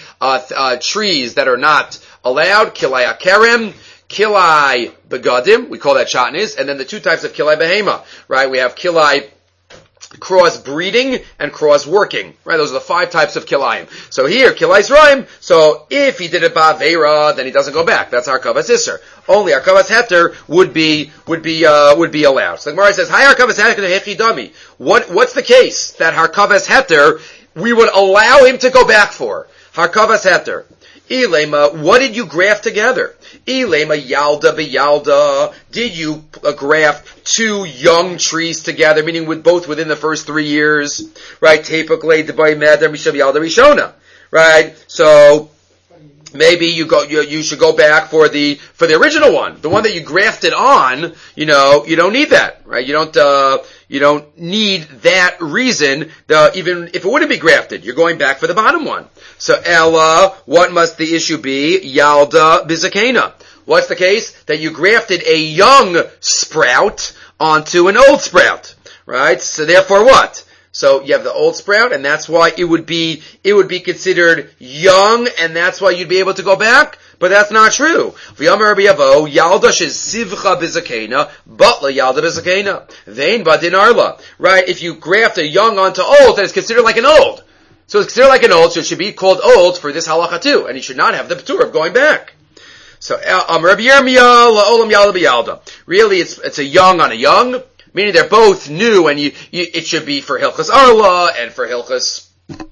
Speaker 1: trees that are not allowed. Kilai akerem, kilai begadim, we call that shatnis, and then the 2 types of kilai behema. Right? We have kilai cross breeding and cross working. Right? Those are the 5 types of kilayim. So here, kilai zraim. So if he did it ba'veira, then he doesn't go back. That's harkavas iser. Only harkavas heter would be allowed. So the Gemara says, "Hi harkavas heter hechidami." What's the case that harkavas heter we would allow him to go back for? Harkavas heter. Ilema, what did you graft together? Ilema yalda beyalda. Did you graft 2 young trees together, meaning both within the first 3 years? Right? Tepakle debay meder mishav yalda rishona. Right? So maybe you should go back for the original one, the one that you grafted on. You don't need that, right? You don't need that reason. Even if it wouldn't be grafted, you're going back for the bottom one. So Ella, what must the issue be? Yalda bizakena. What's the case? That you grafted a young sprout onto an old sprout, right? So therefore what? So you have the old sprout, and that's why it would be considered young, and that's why you'd be able to go back. But that's not true. V'yamar Rabbi Yavo, yalda shezivcha bizakena, batla yalda bizakena. Vein badin arla. Right? If you graft a young onto old, then it's considered like an old. So it's considered like an old, so it should be called old for this halacha too, and he should not have the patur of going back. So Rabbi Yirmiyah la'olam yalda b'yalda. Really, it's a young on a young. Meaning they're both new, and it should be for Hilchas Arla and for Hilchas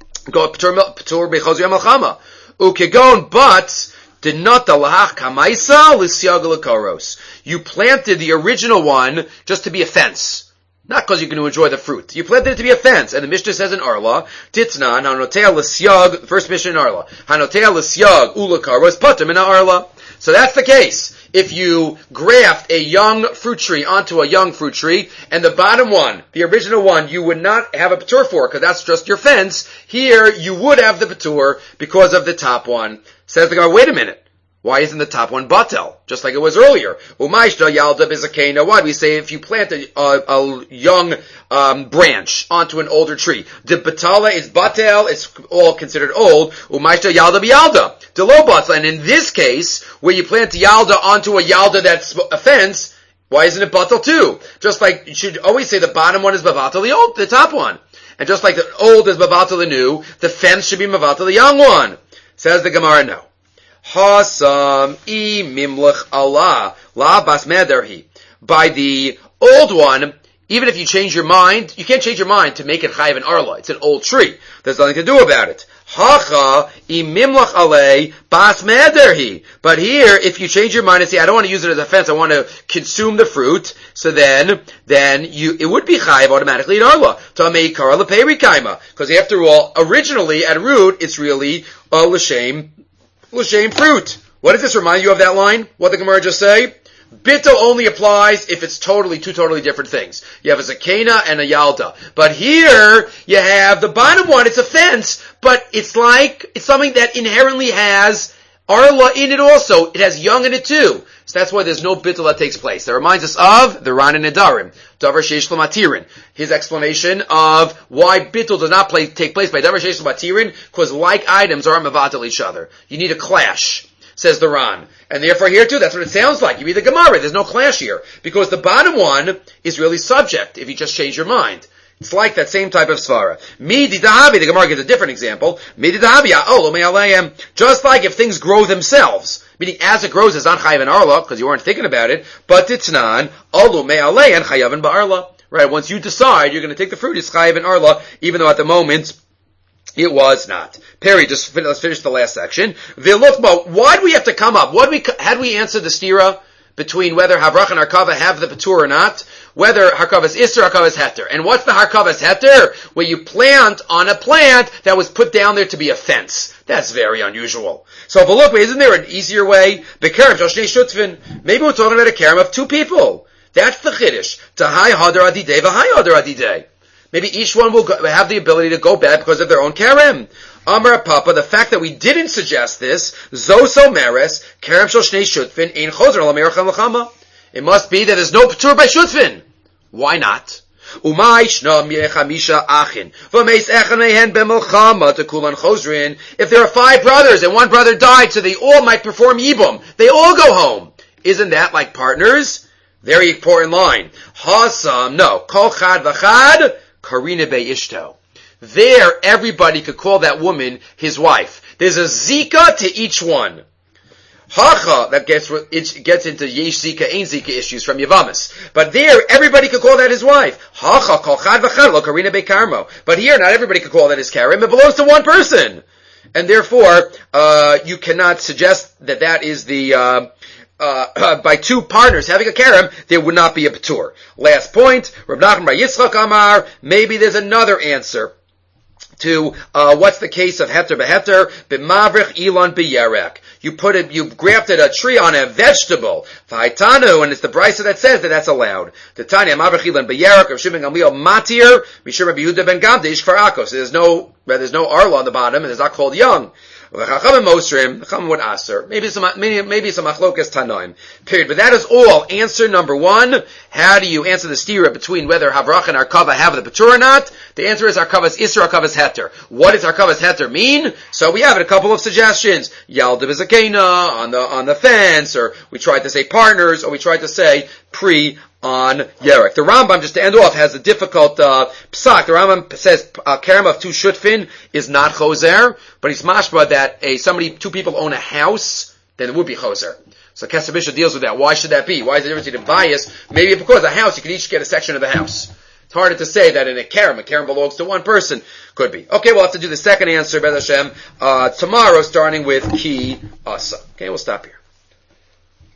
Speaker 1: Patur Bechaz Yom Alchama. Ukegon, but did not the lahach kamaisa l'siag l'koros. You planted the original one just to be a fence. Not because you're going to enjoy the fruit. You planted it to be a fence. And the Mishnah says in Arla, Titnan, hanotea l'siag, first Mishnah in Arla, hanotea l'siag u'l'karos pater mina Arla. So that's the case. If you graft a young fruit tree onto a young fruit tree, and the bottom one, the original one, you would not have a patur for, because that's just your fence. Here, you would have the patur because of the top one. Says the Gemara, wait a minute. Why isn't the top one batel? Just like it was earlier. Umayshta yalda bizakena. Why do we say if you plant a young branch onto an older tree? The batala is batel, it's all considered old. Umayshta yalda biyalda. Delo batel. And in this case, where you plant yalda onto a yalda that's a fence, why isn't it batel too? Just like you should always say the bottom one is bavatel, the top one. And just like the old is bavatel the new, the fence should be bavatel the young one. Says the Gemara, no. Hasam I mimlech Allah la bas mederhi. By the old one, even if you change your mind, you can't change your mind to make it chayiv an arla. It's an old tree. There's nothing to do about it. Hacha I mimlech alei bas mederhi. But here, if you change your mind and say, I don't want to use it as a fence, I want to consume the fruit, so then it would be chayiv automatically an arla. Tamei kara leperi kaima. Because after all, originally, at root, it's really l'shem fruit. What does this remind you of that line? What did the Gemara just say? Bittul only applies if it's two totally different things. You have a zakena and a yalda. But here, you have the bottom one, it's a fence, but it's something that inherently has arla in it also. It has young in it too. So that's why there's no bittul that takes place. That reminds us of the Ran and Nedarim. Davar sheish l'matirin. His explanation of why bittul does not take place by Davar sheish l'matirin, because like items are mevatel each other. You need a clash. says the Ran. And therefore here too, that's what it sounds like. You read the Gemara, there's no clash here. Because the bottom one is really subject, if you just change your mind. It's like that same type of svara. Midi dahabi, the Gemara gives a different example. Midi dahabi, just like if things grow themselves. Meaning, as it grows, it's not chayav and arla, because you weren't thinking about it, but it's non, olu me'aleyan chayav and ba'arla. Right, once you decide you're going to take the fruit, it's chayav and arla, even though at the moment, it was not. Perry, let's finish the last section. V'lukma, why do we have to come up? How do we answer the stira between whether Havrach and Harkava have the Patur or not? Whether Harkava is Isser or Harkava is Heter. And what's the Harkava is Heter? Where you plant on a plant that was put down there to be a fence. That's very unusual. So, look, isn't there an easier way? Bekerem Shoshnei Shutvin. Maybe we're talking about a kerem of two people. That's the Chiddush. Tahai Hadar Adidei v'hai Hadar Adidei. Maybe each one will have the ability to go back because of their own kerem. Amar Papa, the fact that we didn't suggest this, Zoso Meres, kerem shel shnei shutfin, ein chozer al amirachem l'chama. It must be that there's no patur by shutfin. Why not? Umay shna chamisha achin, v'meis echan mehen b'melchama tekulan chozrin. If there are 5 brothers and one brother died, so they all might perform yibum. They all go home. Isn't that like partners? Very important line. Hasam, no. Kol chad v'chad, karina be'ishto. There, everybody could call that woman his wife. There's a zika to each one. Hacha, that gets into yesh zika, ain't zika issues from Yavamis. But there, everybody could call that his wife. Hacha, kol chad v'chad, lo karina be'karmo. But here, not everybody could call that his karim. It belongs to one person. And therefore, you cannot suggest that that is the, by 2 partners having a kerem, there would not be a patur. Last point, Rav Nachman bar Yitzchak Amar, maybe there's another answer to what's the case of heter beheter b'mavrich ilan b'yerek. You've grafted a tree on a vegetable. V'haitanu, and it's the brisa that says that that's allowed. The Tanya mavrich ilan b'yerek of Shimon Gamliel matir mishum Rabbi Yehuda ben Gamda ish kfar Akos. There's no arla on the bottom, and it's not called young. V'chachamim mosrim, the chacham would aser. Maybe some machlokas tanoim. Period. But that is all. Answer number 1. How do you answer the stira between whether Havrach and Harkava have the patur or not? The answer is Harkava's Isser, Harkava's Heter. What does Harkava's Heter mean? So we have a couple of suggestions. Yalda b'zakena on the fence, or we tried to say partners, or we tried to say on Yerek. The Rambam, just to end off, has a difficult psak. The Rambam says kerem of 2 shutfin is not choser, but he's mashma that 2 people own a house, then it would be choser. So Kesef Mishnah deals with that. Why should that be? Why is there a difference in bias? Maybe because a house, you can each get a section of the house. It's harder to say that in a kerem belongs to one person. Could be. Okay, we'll have to do the second answer, B'ez Hashem, tomorrow, starting with Ki Asa. Okay, we'll stop here.